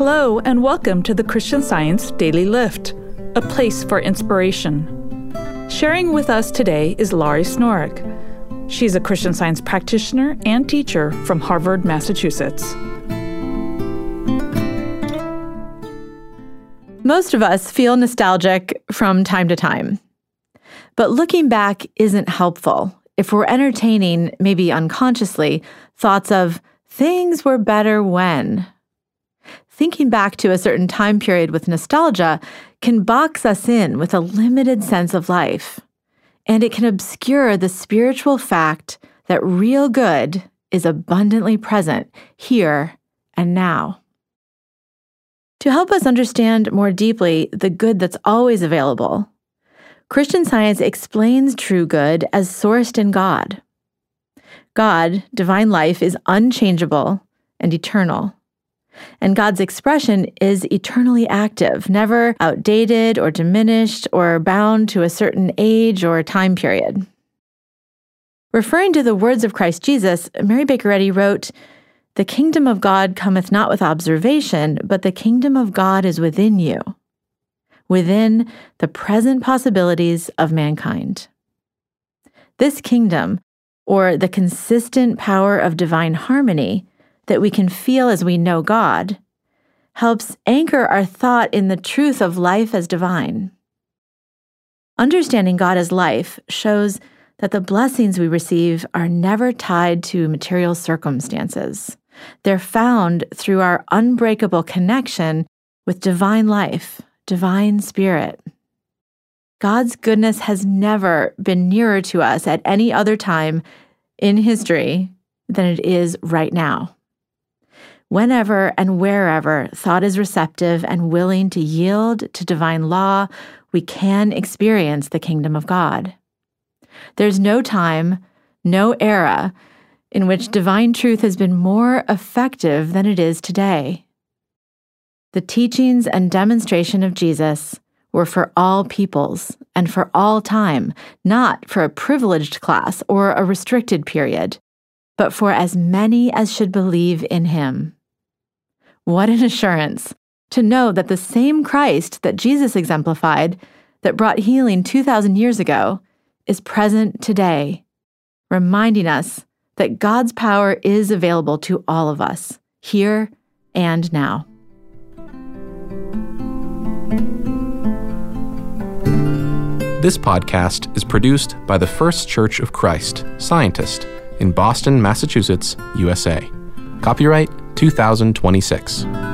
Hello, and welcome to the Christian Science Daily Lift, a place for inspiration. Sharing with us today is Laurie Snorik. She's a Christian Science practitioner and teacher from Harvard, Massachusetts. Most of us feel nostalgic from time to time. But looking back isn't helpful if we're entertaining, maybe unconsciously, thoughts of things were better when. Thinking back to a certain time period with nostalgia can box us in with a limited sense of life, and it can obscure the spiritual fact that real good is abundantly present here and now. To help us understand more deeply the good that's always available, Christian Science explains true good as sourced in God. God, divine life, is unchangeable and eternal. And God's expression is eternally active, never outdated or diminished or bound to a certain age or time period. Referring to the words of Christ Jesus, Mary Baker Eddy wrote, "The kingdom of God cometh not with observation, but the kingdom of God is within you, within the present possibilities of mankind." This kingdom, or the consistent power of divine harmony that we can feel as we know God, helps anchor our thought in the truth of life as divine. Understanding God as life shows that the blessings we receive are never tied to material circumstances. They're found through our unbreakable connection with divine life, divine spirit. God's goodness has never been nearer to us at any other time in history than it is right now. Whenever and wherever thought is receptive and willing to yield to divine law, we can experience the kingdom of God. There's no time, no era, in which divine truth has been more effective than it is today. The teachings and demonstration of Jesus were for all peoples and for all time, not for a privileged class or a restricted period, but for as many as should believe in him. What an assurance to know that the same Christ that Jesus exemplified, that brought healing 2,000 years ago, is present today, reminding us that God's power is available to all of us, here and now. This podcast is produced by the First Church of Christ, Scientist, in Boston, Massachusetts, USA. Copyright 2026.